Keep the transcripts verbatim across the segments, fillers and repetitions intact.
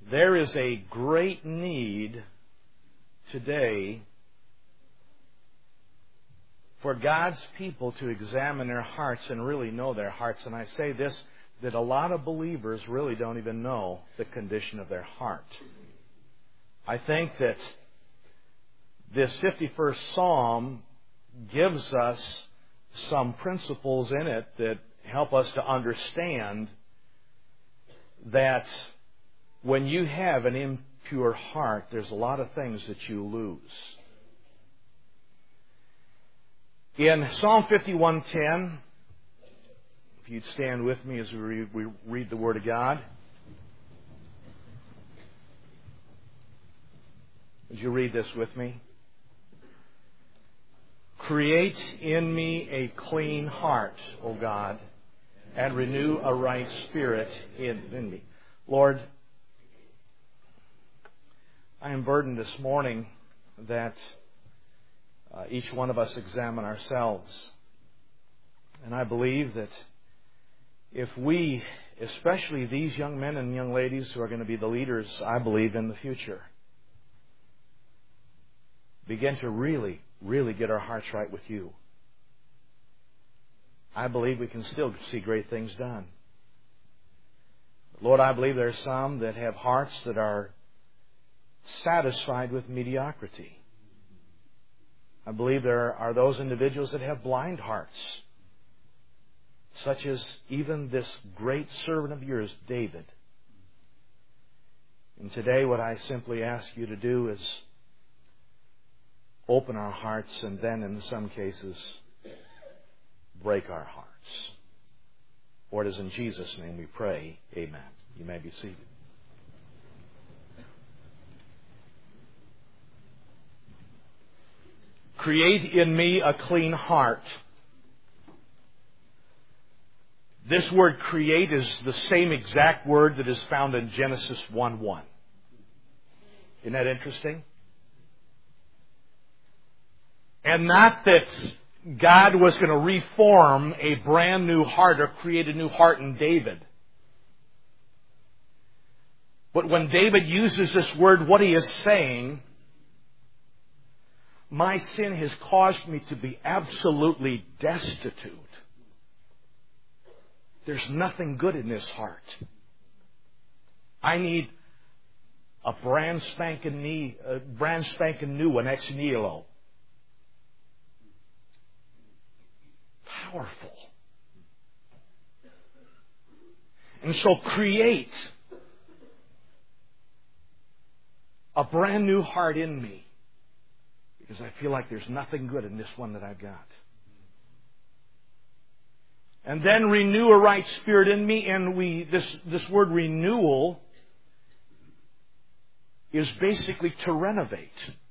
There is a great need today for God's people to examine their hearts and really know their hearts. And I say this, that a lot of believers really don't even know the condition of their heart. I think that this fifty-first Psalm gives us some principles in it that help us to understand that when you have an impure heart, there's a lot of things that you lose. In Psalm fifty-one ten, if you'd stand with me as we read, we read the Word of God. Would you read this with me? Create in me a clean heart, O God, and renew a right spirit in, in me. Lord, I am burdened this morning that uh, each one of us examine ourselves. And I believe that if we, especially these young men and young ladies who are going to be the leaders, I believe, in the future, begin to really, really get our hearts right with you, I believe we can still see great things done. Lord, I believe there are some that have hearts that are satisfied with mediocrity. I believe there are those individuals that have blind hearts, such as even this great servant of yours, David. And today what I simply ask you to do is open our hearts and then, in some cases, break our hearts. For it is in Jesus' name we pray. Amen. You may be seated. Create in me a clean heart. This word create is the same exact word that is found in Genesis one one. Isn't that interesting? And not that God was going to reform a brand new heart or create a new heart in David. But when David uses this word, what he is saying, my sin has caused me to be absolutely destitute. There's nothing good in this heart. I need a brand spanking new, a brand spanking new one, ex nihilo. Powerful. And so create a brand new heart in me, because I feel like there's nothing good in this one that I've got. And then renew a right spirit in me. And we this this word renewal is basically to renovate.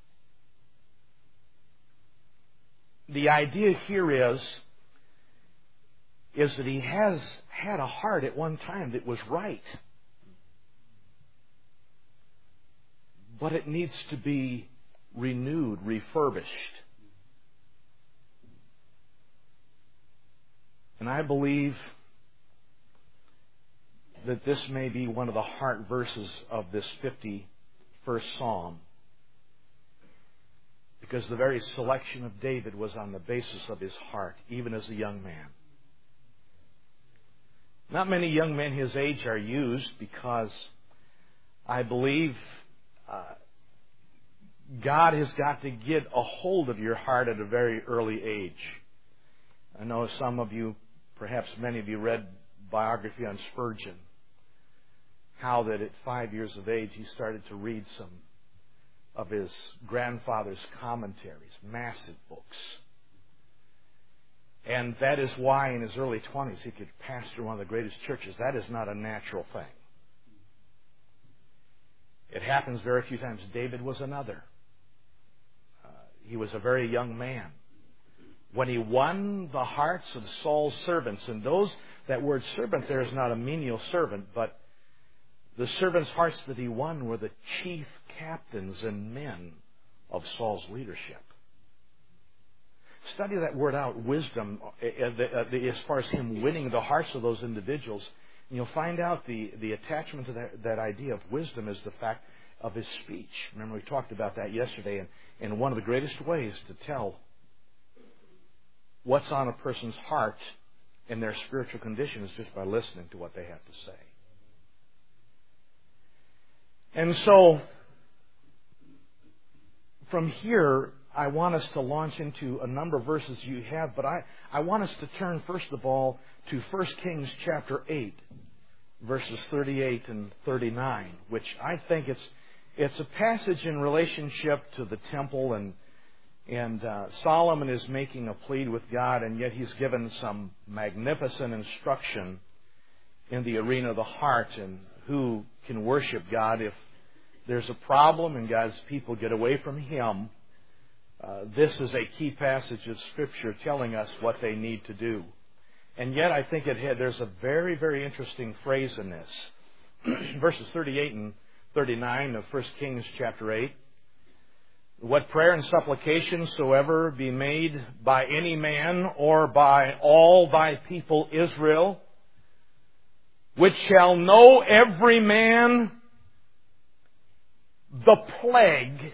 The idea here is, is that he has had a heart at one time that was right. But it needs to be renewed, refurbished. And I believe that this may be one of the heart verses of this fifty-first Psalm, because the very selection of David was on the basis of his heart, even as a young man. Not many young men his age are used, because I believe uh, God has got to get a hold of your heart at a very early age. I know some of you, perhaps many of you, read biography on Spurgeon. How that at five years of age he started to read some of his grandfather's commentaries, massive books. And that is why in his early twenties he could pastor one of the greatest churches. That is not a natural thing. It happens very few times. David was another. Uh, he was a very young man when he won the hearts of Saul's servants. And those, that word servant there is not a menial servant, but the servants' hearts that he won were the chief captains and men of Saul's leadership. Study that word out, wisdom, as far as him winning the hearts of those individuals. you'll find out the, the attachment to that, that idea of wisdom is the fact of his speech. Remember, we talked about that yesterday, and, and one of the greatest ways to tell what's on a person's heart and their spiritual condition is just by listening to what they have to say. And so, from here, I want us to launch into a number of verses you have, but I, I want us to turn, first of all, to First Kings chapter eight, verses thirty-eight and thirty-nine, which I think it's it's a passage in relationship to the temple, and and uh, Solomon is making a plea with God, and yet he's given some magnificent instruction in the arena of the heart and who can worship God. If there's a problem and God's people get away from Him, uh, this is a key passage of Scripture telling us what they need to do. And yet I think it had, there's a very, very interesting phrase in this. Verses thirty-eight and thirty-nine of First Kings chapter eight. What prayer and supplication soever be made by any man or by all thy people Israel, which shall know every man the plague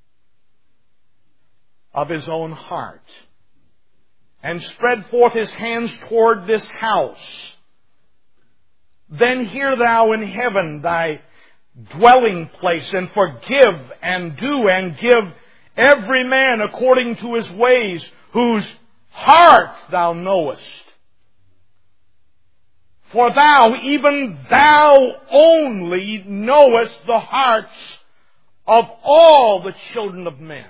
of his own heart, and spread forth his hands toward this house, then hear thou in heaven thy dwelling place, and forgive and do and give every man according to his ways, whose heart thou knowest. For thou, even thou only, knowest the hearts of all the children of men.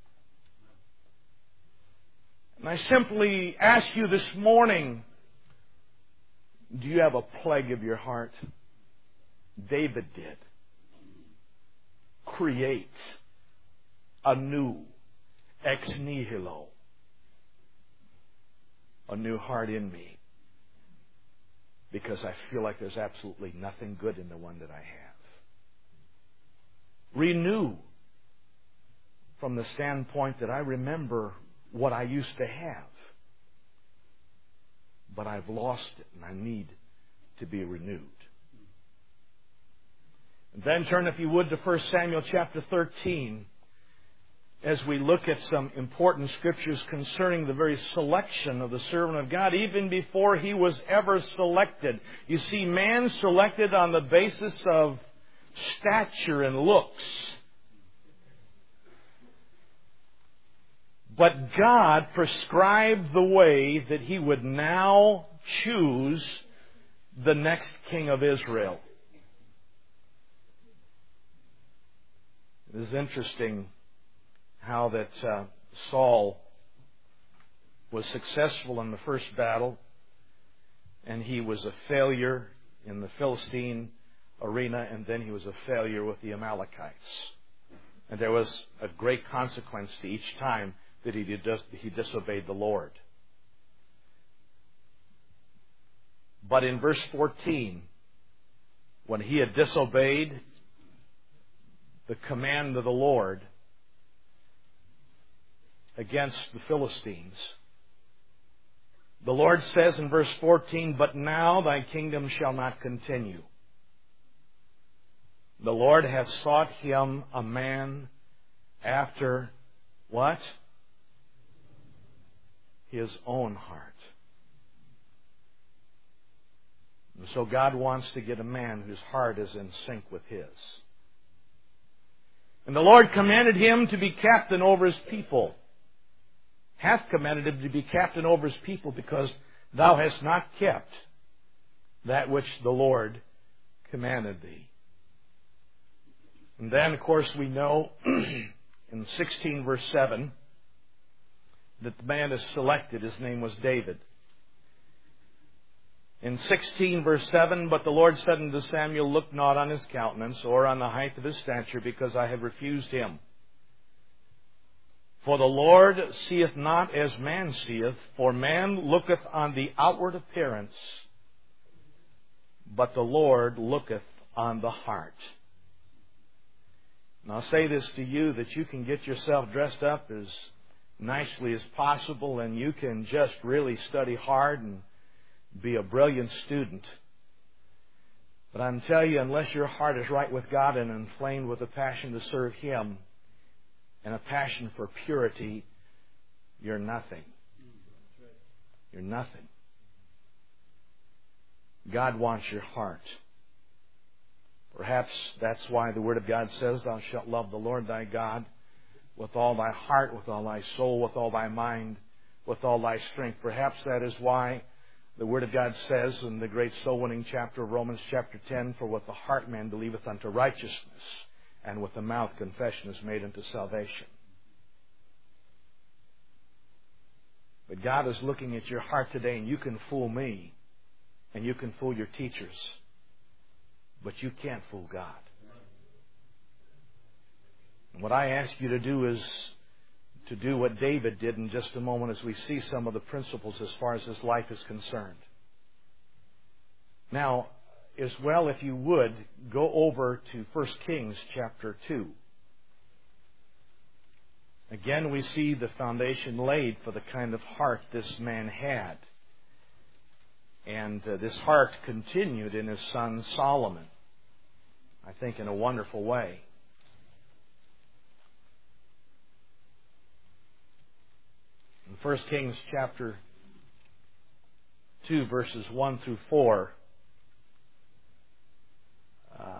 And I simply ask you this morning, do you have a plague of your heart? David did. Create a new ex nihilo, a new heart in me, because I feel like there's absolutely nothing good in the one that I have. Renew from the standpoint that I remember what I used to have, but I've lost it and I need to be renewed. And then turn, if you would, to First Samuel chapter thirteen, as we look at some important scriptures concerning the very selection of the servant of God, even before he was ever selected. You see, man selected on the basis of stature and looks. But God prescribed the way that He would now choose the next king of Israel. It is interesting how that uh, Saul was successful in the first battle, and he was a failure in the Philistine arena, and then he was a failure with the Amalekites. And there was a great consequence to each time that he, did, he disobeyed the Lord. But in verse fourteen, when he had disobeyed the command of the Lord against the Philistines, the Lord says in verse fourteen, "But now thy kingdom shall not continue. The Lord hath sought him a man after," what? "His own heart." And so God wants to get a man whose heart is in sync with His. And the Lord commanded him to be captain over His people. Hath commanded him to be captain over His people, because thou hast not kept that which the Lord commanded thee. And then, of course, we know in sixteen verse seven that the man is selected. His name was David. In sixteen verse seven, "But the Lord said unto Samuel, Look not on his countenance, or on the height of his stature, because I have refused him. For the Lord seeth not as man seeth, for man looketh on the outward appearance, but the Lord looketh on the heart." And I'll say this to you, that you can get yourself dressed up as nicely as possible, and you can just really study hard and be a brilliant student. But I'm telling you, unless your heart is right with God and inflamed with a passion to serve Him and a passion for purity, you're nothing. You're nothing. God wants your heart. Perhaps that's why the Word of God says, Thou shalt love the Lord thy God with all thy heart, with all thy soul, with all thy mind, with all thy strength. Perhaps that is why the Word of God says in the great soul-winning chapter of Romans chapter ten, For with the heart man believeth unto righteousness, and with the mouth confession is made unto salvation. But God is looking at your heart today, and you can fool me, and you can fool your teachers, but you can't fool God. And what I ask you to do is to do what David did in just a moment as we see some of the principles as far as his life is concerned. Now, as well, if you would, go over to First Kings chapter two. Again, we see the foundation laid for the kind of heart this man had. And uh, this heart continued in his son Solomon, I think in a wonderful way. In First Kings chapter two, verses one through four, uh,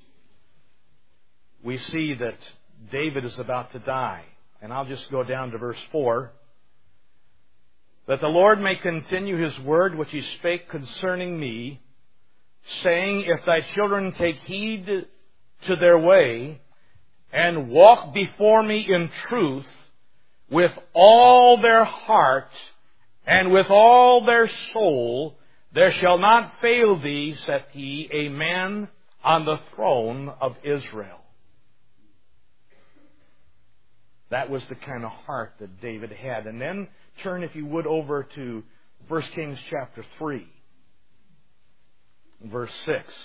we see that David is about to die. And I'll just go down to verse four. That the Lord may continue His word which He spake concerning me, saying, If thy children take heed to their way, and walk before me in truth, with all their heart, and with all their soul, there shall not fail thee, saith He, a man on the throne of Israel. That was the kind of heart that David had. And then turn, if you would, over to First Kings chapter three, verse six.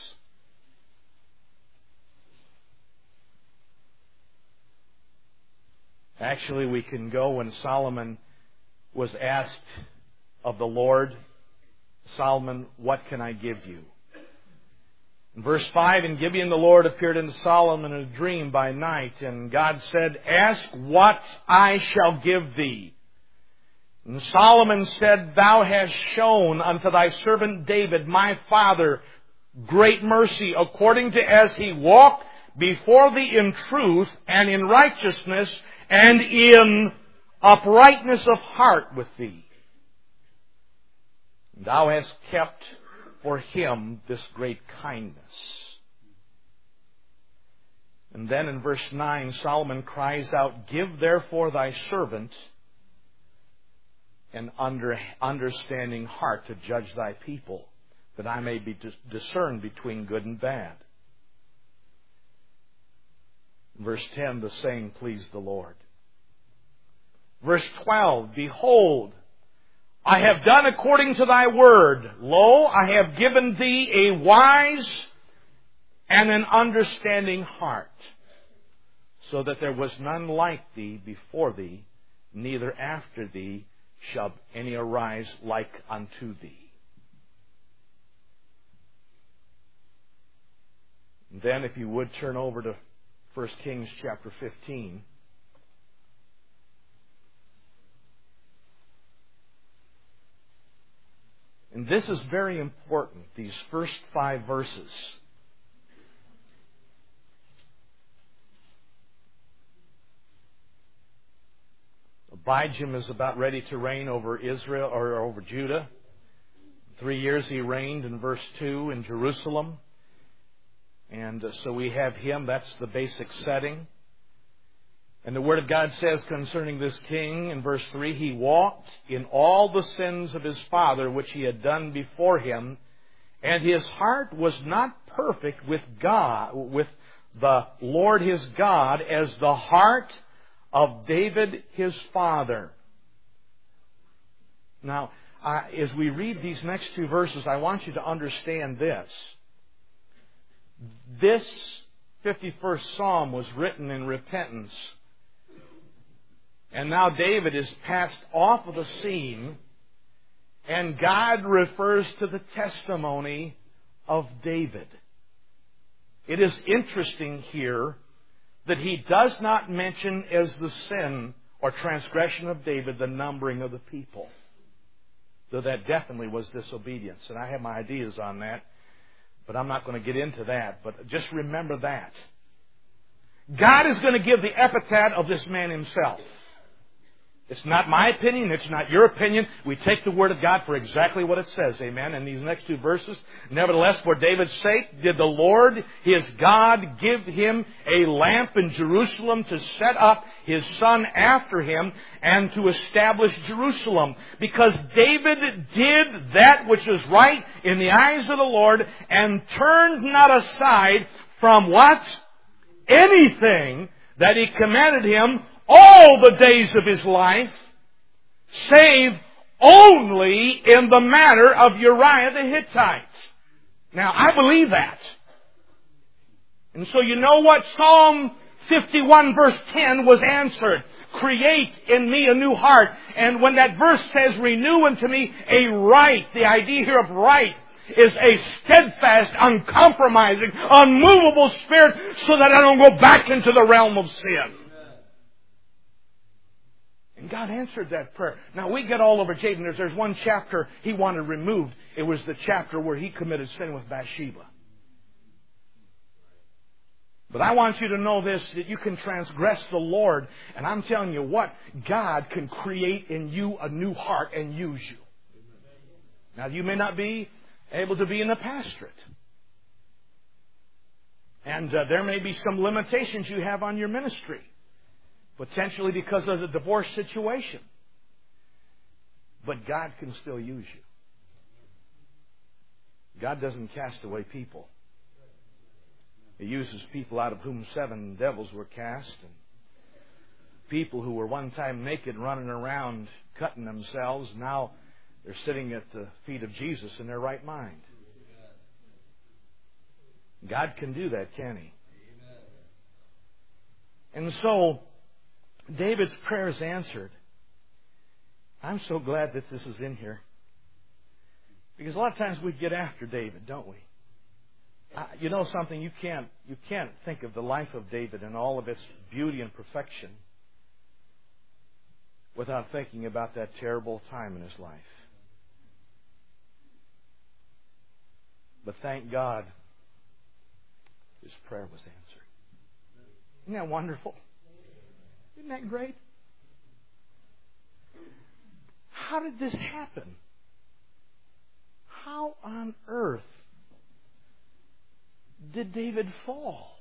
Actually, we can go when Solomon was asked of the Lord, Solomon, what can I give you? In verse five, in Gibeon the Lord appeared unto Solomon in a dream by night, and God said, Ask what I shall give thee. And Solomon said, Thou hast shown unto thy servant David, my father, great mercy, according to as he walked before thee in truth and in righteousness and in uprightness of heart with thee. Thou hast kept for him this great kindness. And then in verse nine, Solomon cries out, Give therefore thy servant an under, understanding heart to judge thy people, that I may be dis- discern between good and bad. Verse ten, the saying pleased the Lord. Verse twelve, Behold, I have done according to thy word. Lo, I have given thee a wise and an understanding heart, so that there was none like thee before thee, neither after thee shall any arise like unto thee. And then, if you would, turn over to First Kings chapter fifteen. And this is very important, these first five verses. Abijam is about ready to reign over Israel, or over Judah. Three years he reigned in verse two in Jerusalem. And so we have him. That's the basic setting. And the Word of God says concerning this king in verse three, He walked in all the sins of his father, which he had done before him, and his heart was not perfect with God, with the Lord his God, as the heart of David his father. Now, uh, as we read these next two verses, I want you to understand this. This fifty-first Psalm was written in repentance. And now David is passed off of the scene, and God refers to the testimony of David. It is interesting here that he does not mention as the sin or transgression of David the numbering of the people. Though that definitely was disobedience. And I have my ideas on that. But I'm not going to get into that. But just remember that. God is going to give the epitaph of this man himself. It's not my opinion. It's not your opinion. We take the Word of God for exactly what it says. Amen. In these next two verses. Nevertheless, for David's sake, did the Lord, his God, give him a lamp in Jerusalem to set up his son after him and to establish Jerusalem. Because David did that which is right in the eyes of the Lord and turned not aside from what? Anything that he commanded him all the days of his life, save only in the matter of Uriah the Hittite. Now, I believe that. And so you know what? Psalm fifty-one verse ten was answered. Create in me a new heart. And when that verse says, renew unto me a right, the idea here of right is a steadfast, uncompromising, unmovable spirit so that I don't go back into the realm of sin. And God answered that prayer. Now we get all over Jabin. There's, there's one chapter he wanted removed. It was the chapter where he committed sin with Bathsheba. But I want you to know this, that you can transgress the Lord. And I'm telling you what, God can create in you a new heart and use you. Now you may not be able to be in the pastorate. And uh, there may be some limitations you have on your ministry. Potentially because of the divorce situation. But God can still use you. God doesn't cast away people. He uses people out of whom seven devils were cast. And people who were one time naked running around cutting themselves. Now they're sitting at the feet of Jesus in their right mind. God can do that, can He? And so David's prayer is answered. I'm so glad that this is in here. Because a lot of times we get after David, don't we? Uh, you know something? You can't, you can't think of the life of David and all of its beauty and perfection without thinking about that terrible time in his life. But thank God, his prayer was answered. Isn't that wonderful? Isn't that great? How did this happen? How on earth did David fall?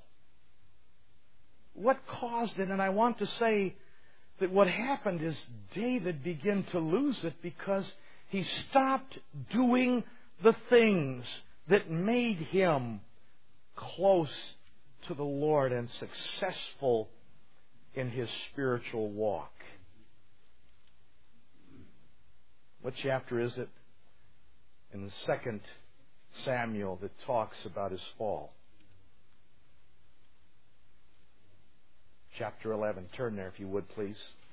What caused it? And I want to say that what happened is David began to lose it because he stopped doing the things that made him close to the Lord and successful in his spiritual walk. What chapter is it? In the second Samuel that talks about his fall. Chapter eleven. Turn there if you would, please.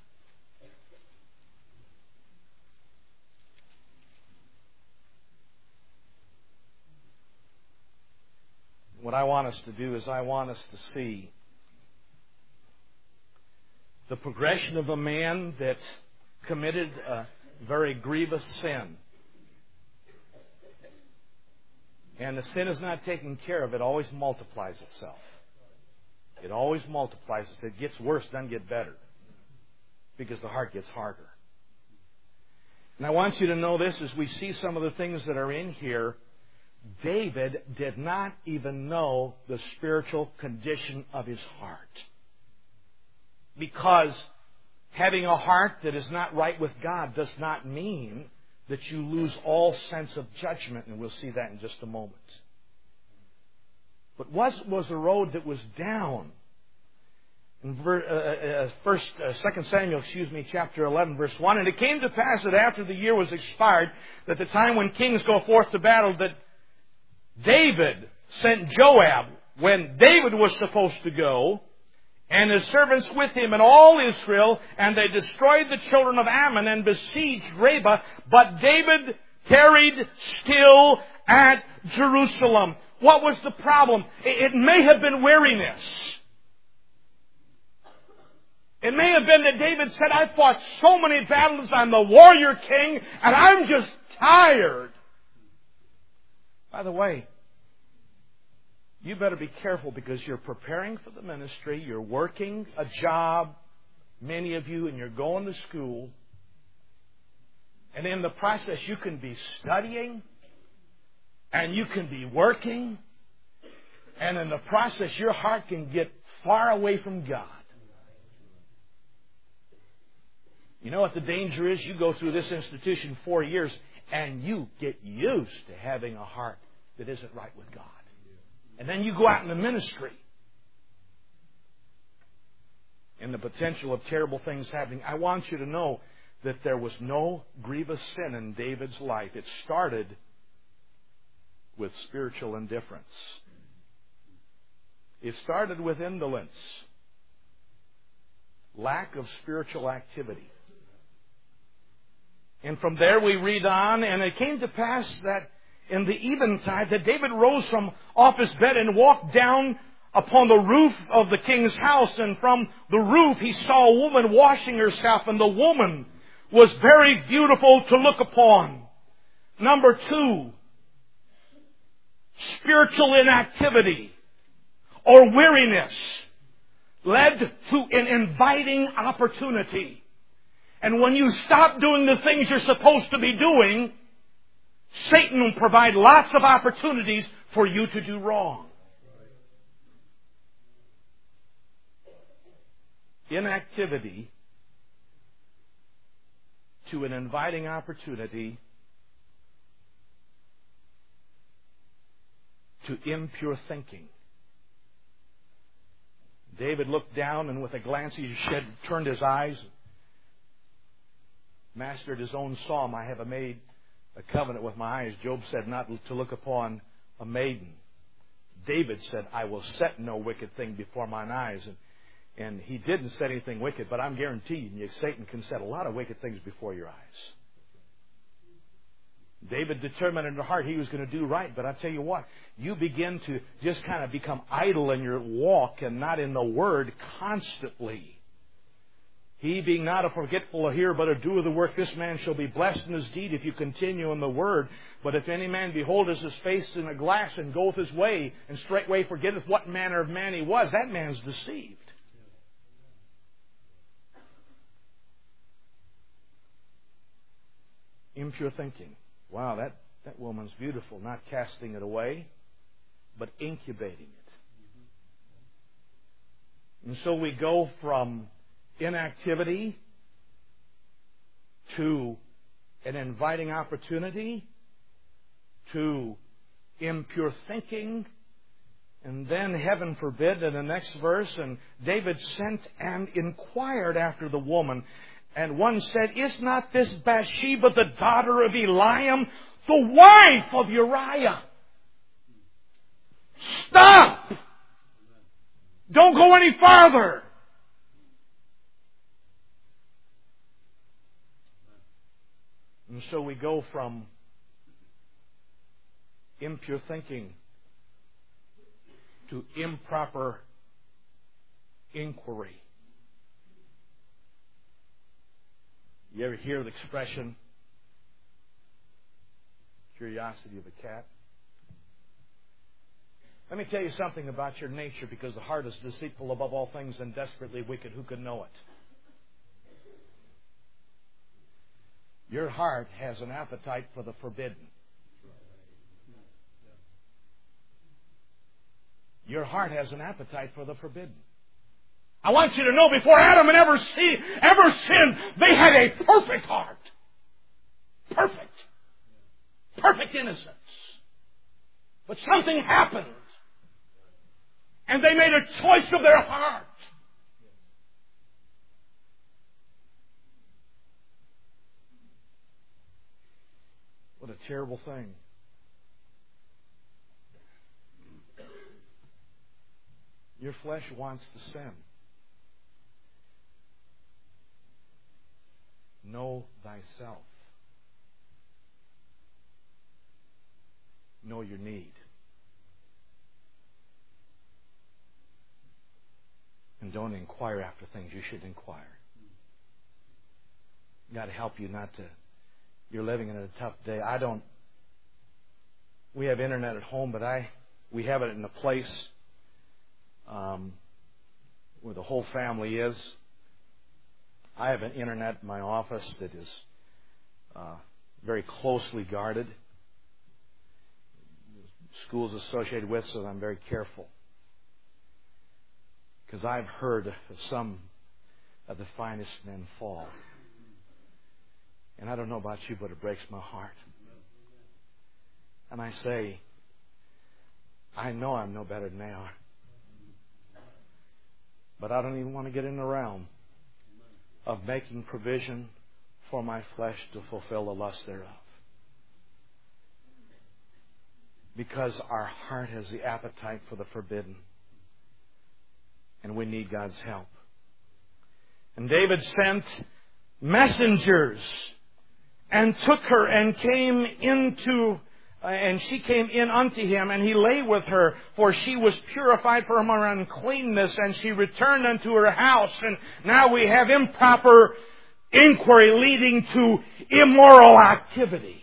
What I want us to do is I want us to see the progression of a man that committed a very grievous sin. And the sin is not taken care of. It always multiplies itself. It always multiplies. It gets worse, doesn't get better. Because the heart gets harder. And I want you to know this as we see some of the things that are in here. David did not even know the spiritual condition of his heart. Because having a heart that is not right with God does not mean that you lose all sense of judgment, and we'll see that in just a moment. But what was a road that was down? In ver, uh, uh, first, uh, Second Samuel, excuse me, chapter eleven, verse one. And it came to pass that after the year was expired, that the time when kings go forth to battle, that David sent Joab when David was supposed to go, and his servants with him and all Israel, and they destroyed the children of Ammon and besieged Rabbah. But David tarried still at Jerusalem. What was the problem? It may have been weariness. It may have been that David said, I fought so many battles, I'm the warrior king, and I'm just tired. By the way, you better be careful because you're preparing for the ministry, you're working a job, many of you, and you're going to school. And in the process, you can be studying, and you can be working, and in the process, your heart can get far away from God. You know what the danger is? You go through this institution four years, and you get used to having a heart that isn't right with God. And then you go out in the ministry, and the potential of terrible things happening. I want you to know that there was no grievous sin in David's life. It started with spiritual indifference. It started with indolence, lack of spiritual activity. And from there we read on, and it came to pass that in the eventide that David rose from off his bed and walked down upon the roof of the king's house. And from the roof he saw a woman washing herself, and the woman was very beautiful to look upon. Number two, spiritual inactivity or weariness led to an inviting opportunity. And when you stop doing the things you're supposed to be doing, Satan will provide lots of opportunities for you to do wrong. Inactivity to an inviting opportunity to impure thinking. David looked down, and with a glance he shed, turned his eyes, mastered his own psalm. I have made a covenant with my eyes. Job said not to look upon a maiden. David said, I will set no wicked thing before mine eyes. And, and he didn't set anything wicked, but I'm guaranteeing you Satan can set a lot of wicked things before your eyes. David determined in his heart he was going to do right, but I tell you what, you begin to just kind of become idle in your walk and not in the Word constantly. He being not a forgetful hearer, but a doer of the work, this man shall be blessed in his deed if you continue in the word. But if any man beholdeth his face in a glass and goeth his way, and straightway forgetteth what manner of man he was, that man's deceived. Impure thinking. Wow, that, that woman's beautiful. Not casting it away, but incubating it. And so we go from inactivity to an inviting opportunity to impure thinking, and then, heaven forbid, in the next verse, and David sent and inquired after the woman. And one said, is not this Bathsheba, the daughter of Eliam, the wife of Uriah? Stop! Don't go any farther. And so we go from impure thinking to improper inquiry. You ever hear the expression, curiosity of a cat? Let me tell you something about your nature, because the heart is deceitful above all things and desperately wicked. Who can know it? Your heart has an appetite for the forbidden. Your heart has an appetite for the forbidden. I want you to know, before Adam and ever see, ever sinned, they had a perfect heart. Perfect. Perfect innocence. But something happened. And they made a choice of their heart. What a terrible thing. Your flesh wants to sin. Know thyself. Know your need. don't inquire after things you should inquire. God help you not to. You're living in a tough day. I don't. We have internet at home, but I we have it in a place um, where the whole family is. I have an internet in my office that is uh, very closely guarded. Schools associated with, so I'm very careful. Because I've heard of some of the finest men fall. And I don't know about you, but it breaks my heart. And I say, I know I'm no better than they are. But I don't even want to get in the realm of making provision for my flesh to fulfill the lust thereof. Because our heart has the appetite for the forbidden. And we need God's help. And David sent messengers and took her and came into, uh, and she came in unto him, and he lay with her, for she was purified from her uncleanness, and she returned unto her house. And now we have improper inquiry leading to immoral activity.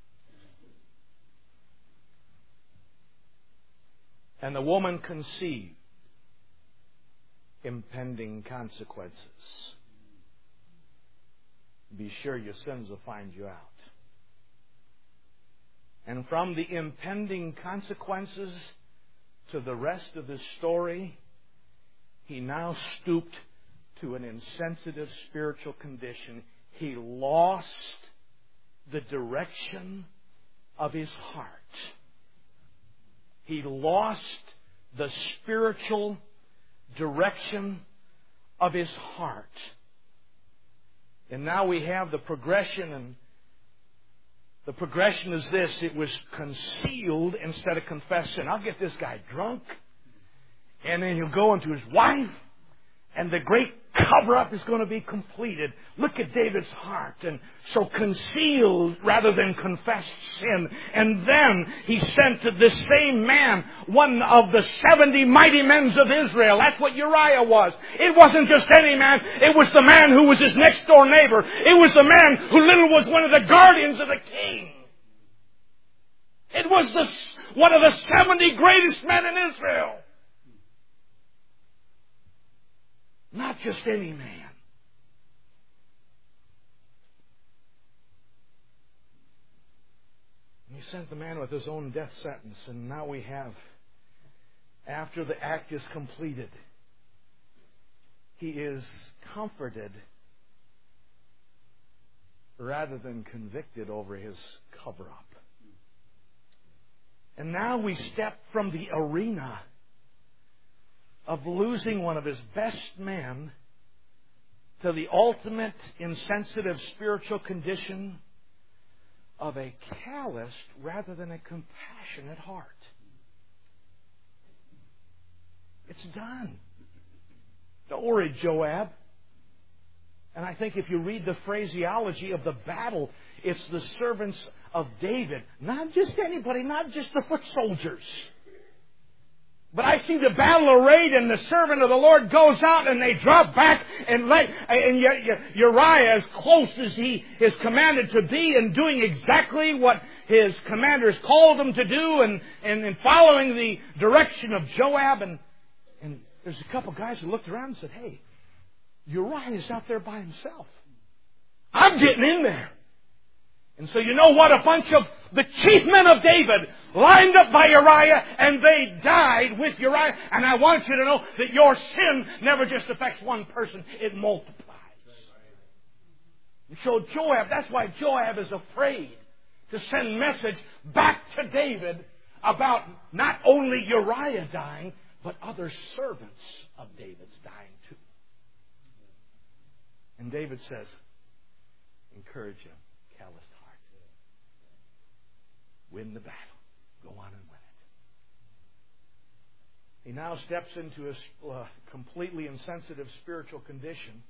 And the woman conceived, impending consequences. Be sure your sins will find you out. And from the impending consequences to the rest of this story, he now stooped to an insensitive spiritual condition. He lost the direction of his heart. He lost the spiritual direction of his heart. And now we have the progression, and the progression is this: it was concealed instead of confessing. I'll get this guy drunk, and then he'll go into his wife, and the great cover-up is going to be completed. Look at David's heart. And so concealed rather than confessed sin. And then he sent to this same man, one of the seventy mighty men of Israel. That's what Uriah was. It wasn't just any man. It was the man who was his next door neighbor. It was the man who literally was one of the guardians of the king. It was the, one of the seventy greatest men in Israel. Not just any man. And he sent the man with his own death sentence. And now we have, after the act is completed, he is comforted rather than convicted over his cover-up. And now we step from the arena of losing one of his best men to the ultimate insensitive spiritual condition of a calloused rather than a compassionate heart. It's done. Don't worry, Joab. And I think if you read the phraseology of the battle, it's the servants of David. Not just anybody, not just the foot soldiers. But I see the battle arrayed, and the servant of the Lord goes out, and they drop back, and let, and Uriah, as close as he is commanded to be, and doing exactly what his commanders called him to do, and, and, and following the direction of Joab. And, and there's a couple guys who looked around and said, "Hey, Uriah is out there by himself. I'm getting in there." And so you know what? A bunch of the chief men of David lined up by Uriah, and they died with Uriah. And I want you to know that your sin never just affects one person. It multiplies. And so Joab, that's why Joab is afraid to send message back to David about not only Uriah dying, but other servants of David's dying too. And David says, encourage him, callous heart. Win the battle. Go on and win it. He now steps into a uh, completely insensitive spiritual condition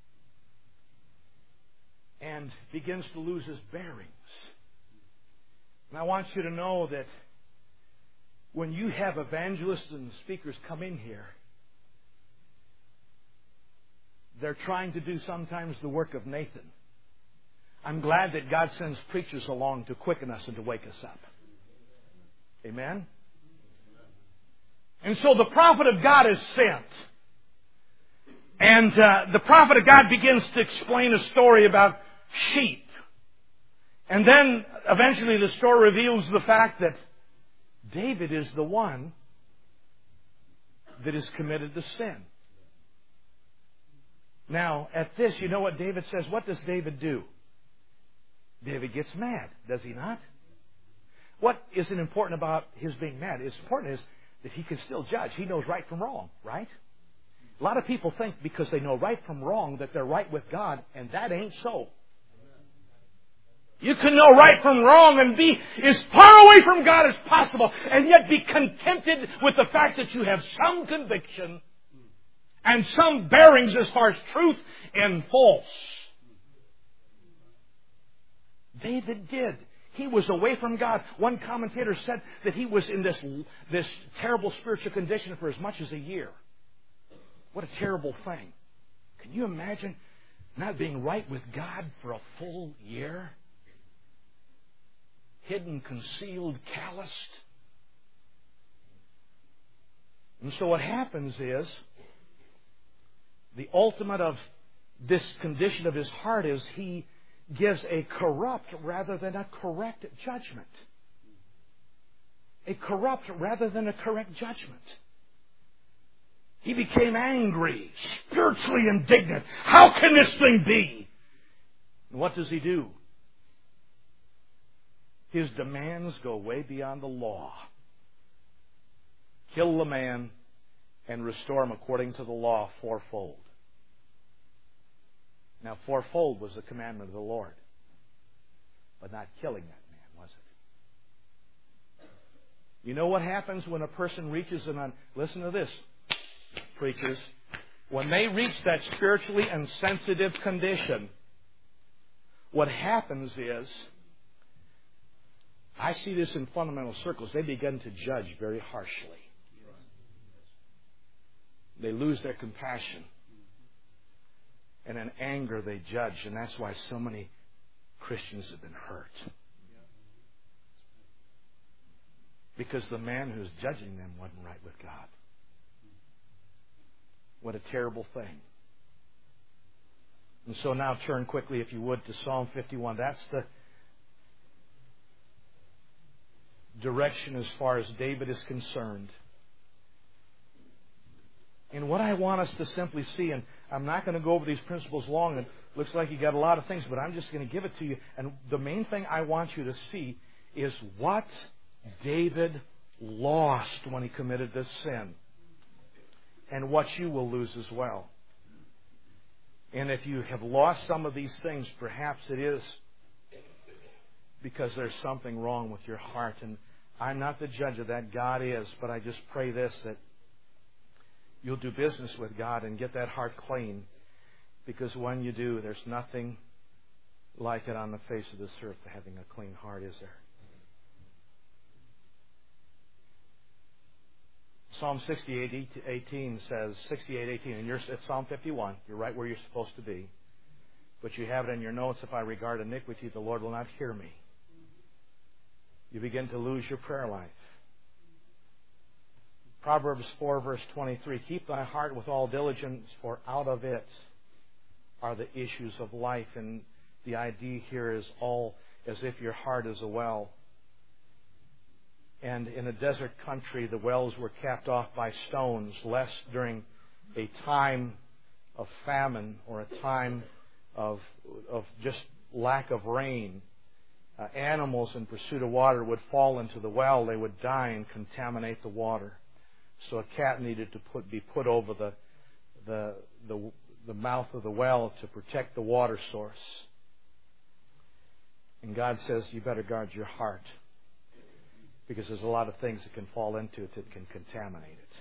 and begins to lose his bearings. And I want you to know that when you have evangelists and speakers come in here, They're trying to do sometimes the work of Nathan. I'm glad that God sends preachers along to quicken us and to wake us up. Amen? And so the prophet of God is sent. And uh, the prophet of God begins to explain a story about sheep. And then eventually the story reveals the fact that David is the one that is committed to sin. Now, at this, you know what David says? What does David do? David gets mad, does he not? What isn't important about his being mad? It's important is that he can still judge. He knows right from wrong, right? A lot of people think because they know right from wrong that they're right with God, and that ain't so. You can know right from wrong and be as far away from God as possible, and yet be contented with the fact that you have some conviction and some bearings as far as truth and false. David did. He was away from God. One commentator said that he was in this, this terrible spiritual condition for as much as a year. What a terrible thing. Can you imagine not being right with God for a full year? Hidden, concealed, calloused. And so what happens is, the ultimate of this condition of his heart is he gives a corrupt rather than a correct judgment. A corrupt rather than a correct judgment. He became angry, spiritually indignant. How can this thing be? And what does he do? His demands go way beyond the law. Kill the man and restore him according to the law fourfold. Now, fourfold was the commandment of the Lord. But not killing that man, was it? You know what happens when a person reaches an... Un- Listen to this, preachers. When they reach that spiritually insensitive condition, what happens is, I see this in fundamental circles, they begin to judge very harshly. They lose their compassion. And in anger they judge. And that's why so many Christians have been hurt. Because the man who's judging them wasn't right with God. What a terrible thing. And so now turn quickly, if you would, to Psalm fifty-one. That's the direction as far as David is concerned. And what I want us to simply see, and I'm not going to go over these principles long, and it looks like you got a lot of things, but I'm just going to give it to you. And the main thing I want you to see is what David lost when he committed this sin, and what you will lose as well. And if you have lost some of these things, perhaps it is because there's something wrong with your heart. And I'm not the judge of that. God is. But I just pray this, that you'll do business with God and get that heart clean. Because when you do, there's nothing like it on the face of this earth, having a clean heart, is there? Psalm sixty-eight eighteen says, sixty-eight eighteen, and you're at Psalm fifty-one. You're right where you're supposed to be. But you have it in your notes, if I regard iniquity, the Lord will not hear me. You begin to lose your prayer life. Proverbs four, verse twenty-three, keep thy heart with all diligence, for out of it are the issues of life. And the idea here is all as if your heart is a well. And in a desert country, the wells were capped off by stones, lest during a time of famine or a time of, of just lack of rain, uh, animals in pursuit of water would fall into the well. They would die and contaminate the water. So a cat needed to put, be put over the, the, the, the mouth of the well to protect the water source. And God says, you better guard your heart, because there's a lot of things that can fall into it that can contaminate it.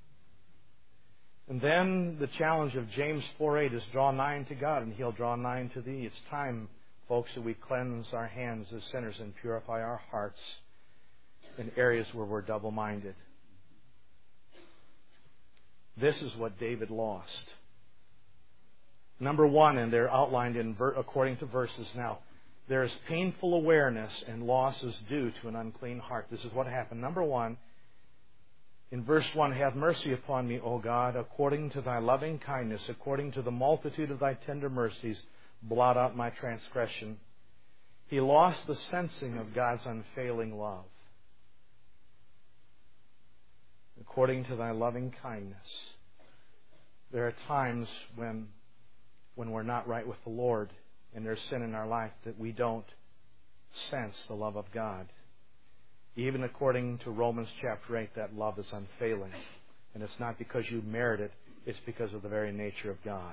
And then the challenge of James four eight is draw nigh to God, and He'll draw nigh to thee. It's time, folks, that we cleanse our hands as sinners and purify our hearts in areas where we're double-minded. This is what David lost. Number one, and they're outlined in ver- according to verses now, there is painful awareness and losses due to an unclean heart. This is what happened. Number one, in verse one, have mercy upon me, O God, according to thy loving kindness, according to the multitude of thy tender mercies, blot out my transgression. He lost the sensing of God's unfailing love. According to thy loving kindness. There are times when, when we're not right with the Lord and there's sin in our life that we don't sense the love of God. Even according to Romans chapter eight, that love is unfailing. And it's not because you merit it, it's because of the very nature of God.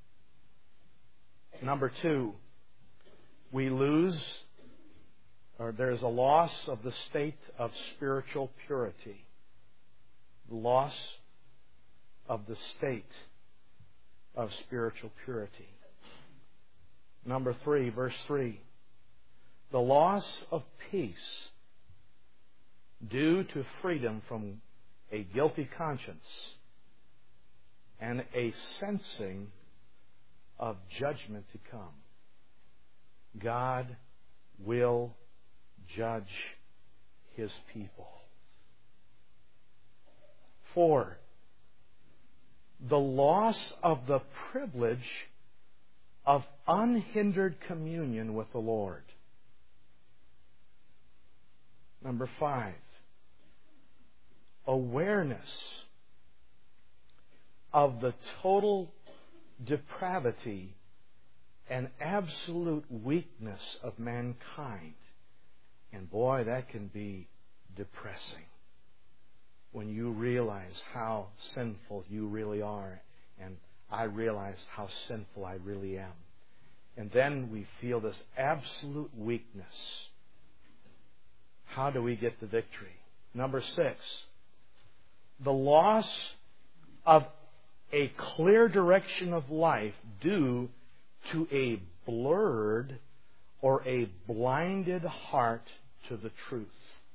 Number two, we lose, or there's a loss of the state of spiritual purity. The loss of the state of spiritual purity. Number three, verse three. The loss of peace due to freedom from a guilty conscience and a sensing of judgment to come. God will judge His people. Four, the loss of the privilege of unhindered communion with the Lord. Number five, awareness of the total depravity and absolute weakness of mankind. And boy, that can be depressing when you realize how sinful you really are, and I realize how sinful I really am. And then we feel this absolute weakness. How do we get the victory? Number six, the loss of a clear direction of life due to a blurred or a blinded heart to the truth.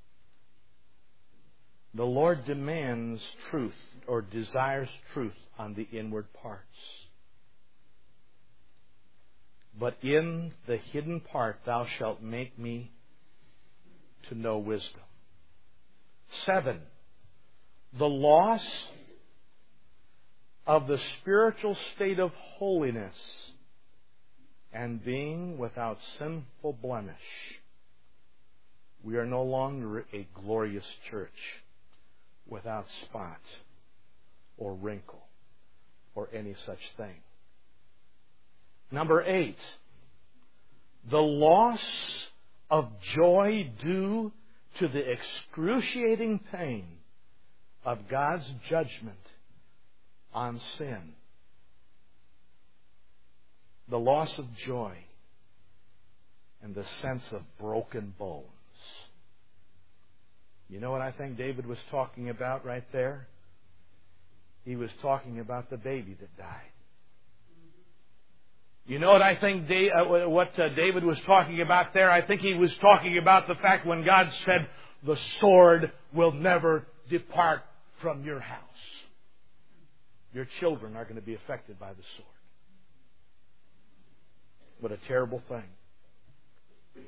The Lord demands truth or desires truth on the inward parts. But in the hidden part thou shalt make me to know wisdom. Seven, the loss of the spiritual state of holiness and being without sinful blemish. We are no longer a glorious church without spot or wrinkle or any such thing. Number eight, the loss of joy due to the excruciating pain of God's judgment on sin. The loss of joy and the sense of broken bones. You know what I think David was talking about right there? He was talking about the baby that died. You know what I think Da- uh, what uh, David was talking about there? I think he was talking about the fact when God said, the sword will never depart from your house. Your children are going to be affected by the sword. What a terrible thing.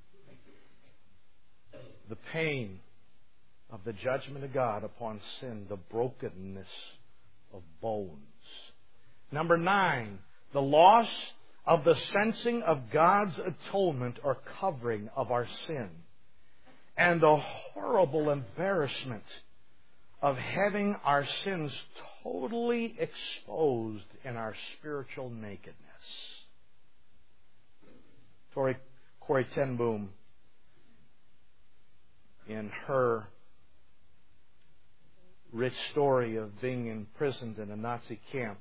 The pain of the judgment of God upon sin, the brokenness of bones. Number nine, the loss of the sensing of God's atonement or covering of our sin. And the horrible embarrassment of having our sins totally exposed in our spiritual nakedness. Tori, Corrie ten Boom, in her rich story of being imprisoned in a Nazi camp,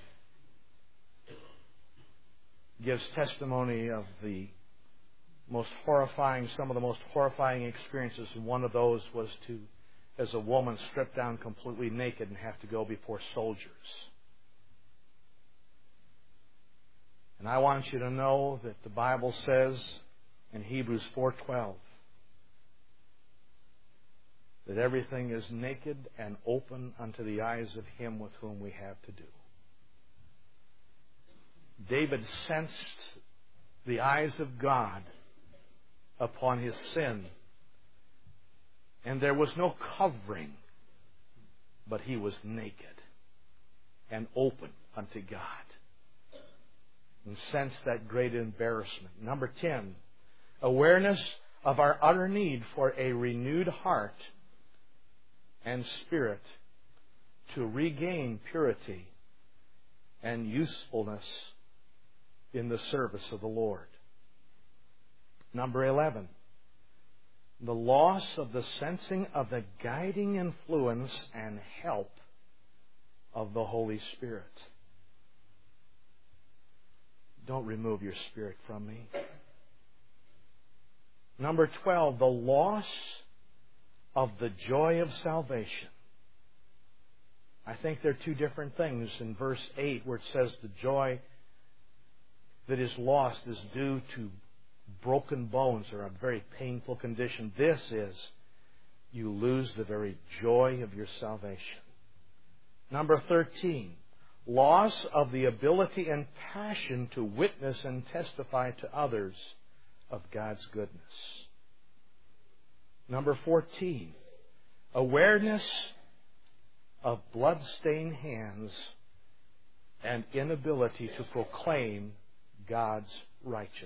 gives testimony of the most horrifying, some of the most horrifying experiences. And one of those was to, as a woman, strip down completely naked and have to go before soldiers. And I want you to know that the Bible says in Hebrews four twelve that everything is naked and open unto the eyes of Him with whom we have to do. David sensed the eyes of God upon his sin. And there was no covering, but he was naked and open unto God. And sensed that great embarrassment. Number ten, awareness of our utter need for a renewed heart and spirit to regain purity and usefulness in the service of the Lord. Number eleven, the loss of the sensing of the guiding influence and help of the Holy Spirit. Don't remove your Spirit from me. Number twelve, the loss of the joy of salvation. I think they're two different things. In verse eight, where it says the joy that is lost is due to broken bones or a very painful condition. This is, you lose the very joy of your salvation. Number thirteen, loss of the ability and passion to witness and testify to others of God's goodness. Number fourteen, awareness of blood-stained hands and inability to proclaim God's righteousness.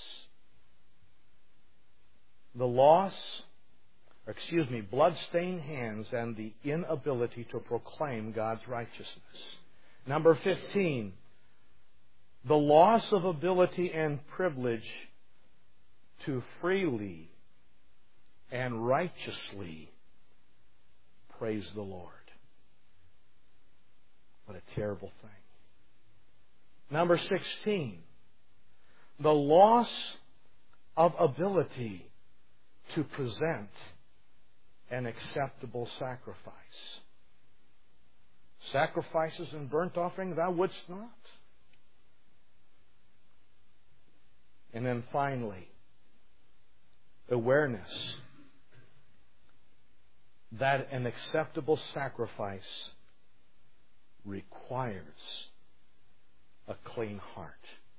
The loss, or excuse me, blood-stained hands and the inability to proclaim God's righteousness. Number fifteen, the loss of ability and privilege to freely and righteously praise the Lord. What a terrible thing. Number sixteen, the loss of ability to present an acceptable sacrifice. Sacrifices and burnt offerings thou wouldst not. And then finally, awareness that an acceptable sacrifice requires a clean heart.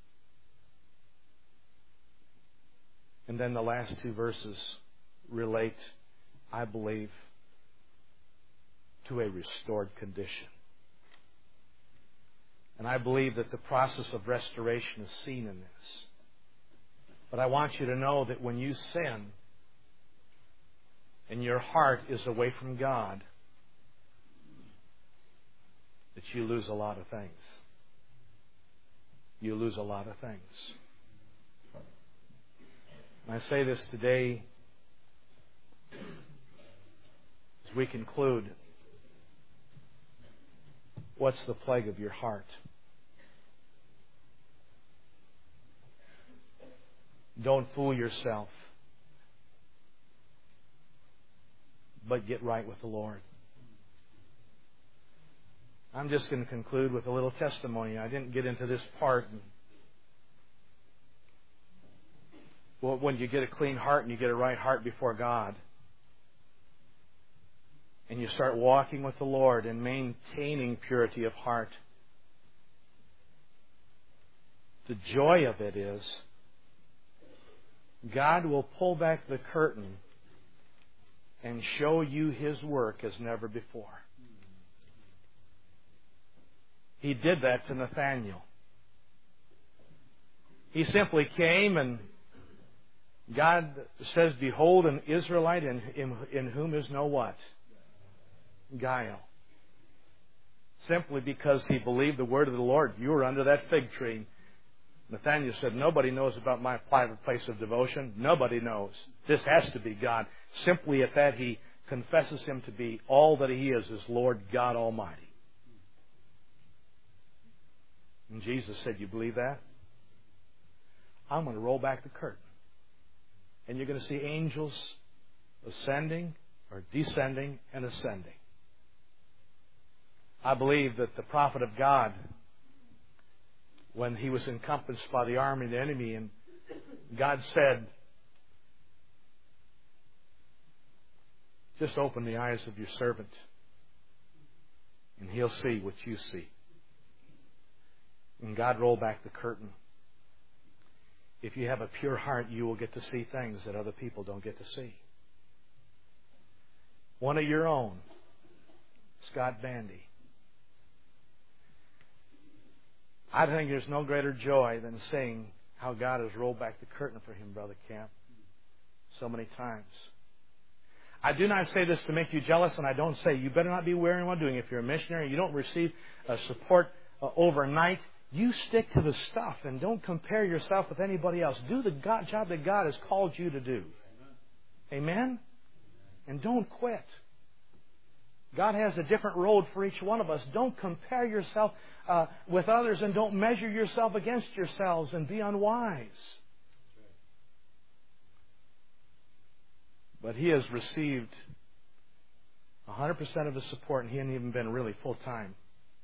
And then the last two verses relate, I believe, to a restored condition. And I believe that the process of restoration is seen in this. But I want you to know that when you sin and your heart is away from God, that you lose a lot of things. You lose a lot of things. And I say this today as we conclude. What's the plague of your heart? Don't fool yourself, but get right with the Lord. I'm just going to conclude with a little testimony. I didn't get into this part. Well, when you get a clean heart and you get a right heart before God, and you start walking with the Lord and maintaining purity of heart, the joy of it is God will pull back the curtain and show you His work as never before. He did that to Nathanael. He simply came and God says, behold, an Israelite in, in, in whom is no what? Guile. Simply because he believed the word of the Lord. You were under that fig tree. Nathanael said, nobody knows about my private place of devotion. Nobody knows. This has to be God. Simply at that he confesses Him to be all that He is, is Lord God Almighty. And Jesus said, you believe that? I'm going to roll back the curtain. And you're going to see angels ascending or descending and ascending. I believe that the prophet of God, when he was encompassed by the army of the enemy, and God said, just open the eyes of your servant and he'll see what you see. And God rolled back the curtain. If you have a pure heart, you will get to see things that other people don't get to see. One of your own, Scott Bandy. I think there's no greater joy than seeing how God has rolled back the curtain for him, Brother Camp, so many times. I do not say this to make you jealous, and I don't say you better not be wearing while doing it. If you're a missionary, you don't receive uh, support uh, overnight. You stick to the stuff and don't compare yourself with anybody else. Do the God, job that God has called you to do. Amen? And don't quit. God has a different road for each one of us. Don't compare yourself uh, with others, and don't measure yourself against yourselves and be unwise. But he has received one hundred percent of his support, and he hadn't even been really full-time.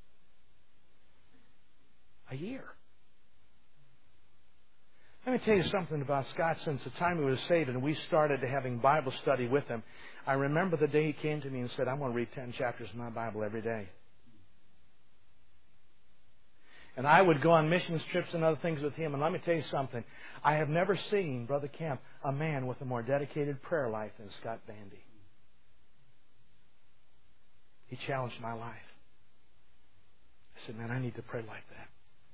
A year. Let me tell you something about Scott. Since the time he was saved and we started having Bible study with him, I remember the day he came to me and said, I'm going to read ten chapters of my Bible every day. And I would go on missions trips and other things with him. And let me tell you something. I have never seen, Brother Camp, a man with a more dedicated prayer life than Scott Bandy. He challenged my life. I said, man, I need to pray like that.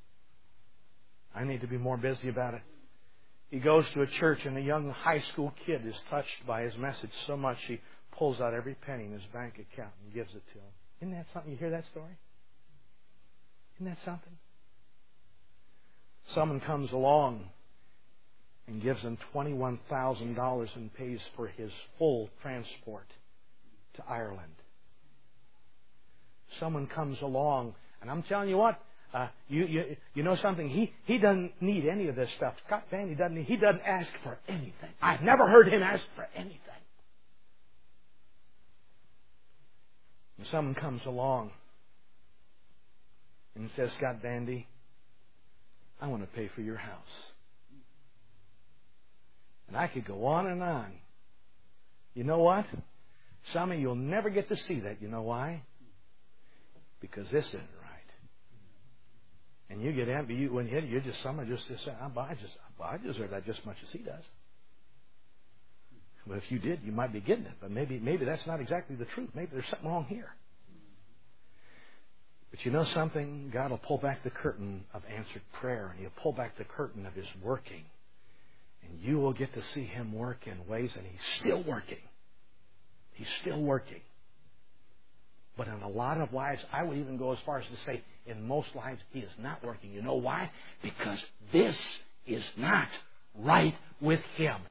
I need to be more busy about it. He goes to a church, and a young high school kid is touched by his message so much he pulls out every penny in his bank account and gives it to him. Isn't that something? You hear that story? Isn't that something? Someone comes along and gives him twenty-one thousand dollars and pays for his full transport to Ireland. Someone comes along, and I'm telling you what, uh, you, you you know something? He he doesn't need any of this stuff. Scott Bandy doesn't need, he doesn't ask for anything. I've never heard him ask for anything. And someone comes along and says, Scott Bandy, I want to pay for your house. And I could go on and on. You know what? Some of you will never get to see that. You know why? Because this isn't right. And you get envy. You, when you're just someone just, just saying, I just, I deserve that just as much as he does. But if you did, you might be getting it. But maybe, maybe that's not exactly the truth. Maybe there's something wrong here. But you know something? God will pull back the curtain of answered prayer, and He'll pull back the curtain of His working. And you will get to see Him work in ways, and He's still working. He's still working. But in a lot of lives, I would even go as far as to say, in most lives, He is not working. You know why? Because this is not right with Him.